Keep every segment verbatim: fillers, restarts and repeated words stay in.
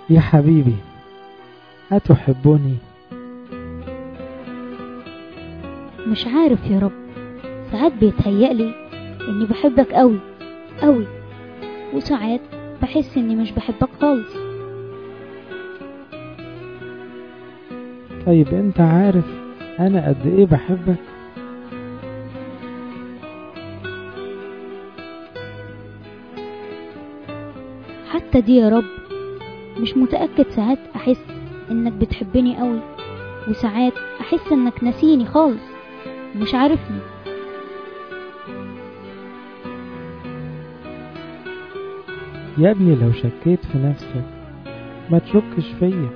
يا حبيبي أتحبني؟ مش عارف يا رب، ساعات بيتهيألي اني بحبك قوي قوي، وساعات بحس اني مش بحبك خالص. طيب انت عارف انا قد ايه بحبك؟ حتى دي يا رب مش متأكد. ساعات احس انك بتحبني قوي، وساعات احس انك ناسيني خالص، مش عارفني. يا ابني لو شكيت في نفسك ما تشكش فيا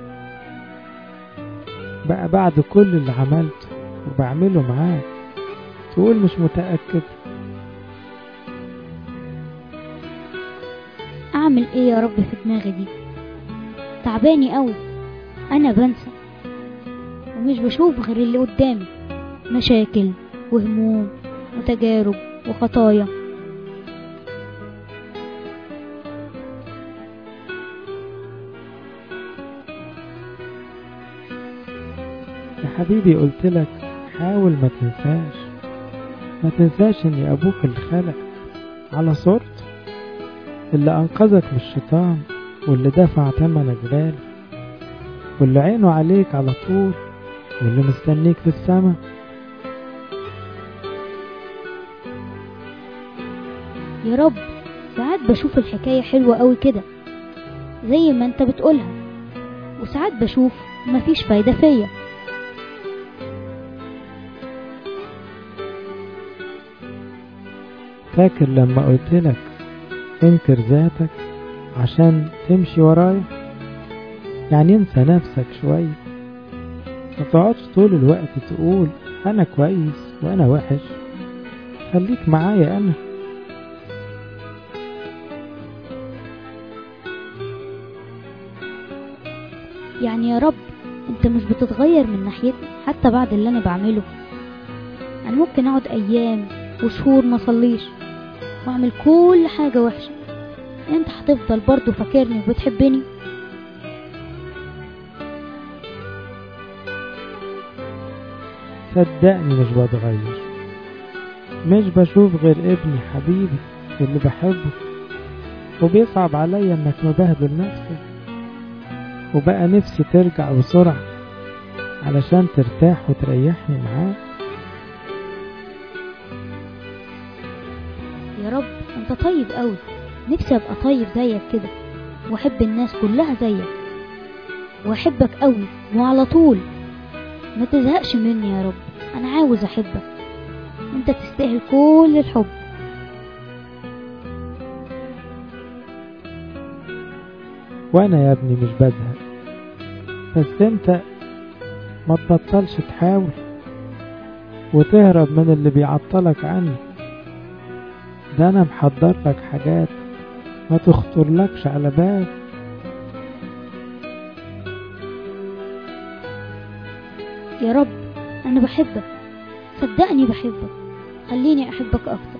بقى، بعد كل اللي عملته وبعمله معاك تقول مش متأكد؟ اعمل ايه يا رب في دماغي دي؟ تعباني قوي، انا بنسى ومش بشوف غير اللي قدامي، مشاكل وهموم وتجارب وخطايا. يا حبيبي قلتلك حاول ما تنساش، ما تنساش اني ابوك اللي خلق على صورته، اللي انقذك من الشيطان، واللي دفع ثمنك غالي، واللي عينه عليك على طول، واللي مستنيك في السماء. يا رب ساعات بشوف الحكاية حلوة قوي كده زي ما انت بتقولها، وساعات بشوف مفيش فايدة فيا. فاكر لما قلتلك انكر ذاتك عشان تمشي ورايا؟ يعني انسى نفسك شوية، ما تقعدش طول الوقت تقول انا كويس وانا وحش، خليك معايا انا. يعني يا رب انت مش بتتغير من ناحيتي حتى بعد اللي انا بعمله؟ انا ممكن اقعد ايام وشهور ما صليش واعمل كل حاجة وحشة، انت هتفضل برضو فاكرني وبتحبني؟ صدقني مش بتغير، مش بشوف غير ابني حبيبي اللي بحبه، وبيصعب عليا انك مبهدل نفسك، وبقى نفسي ترجع بسرعة علشان ترتاح وتريحني معاك. يا رب انت طيب قوي، نفسي ابقى طيب زيك كده، واحب الناس كلها زيك، واحبك قوي وعلى طول. ما تزهقش مني يا رب، انا عاوز احبك، انت تستاهل كل الحب. وانا يا ابني مش بزهق، بس انت ما تبطلش تحاول وتهرب من اللي بيعطلك عني. ده انا محضر لك حاجات ما تخطر لكش على بال. يا رب انا بحبك، صدقني بحبك، خليني احبك اكتر.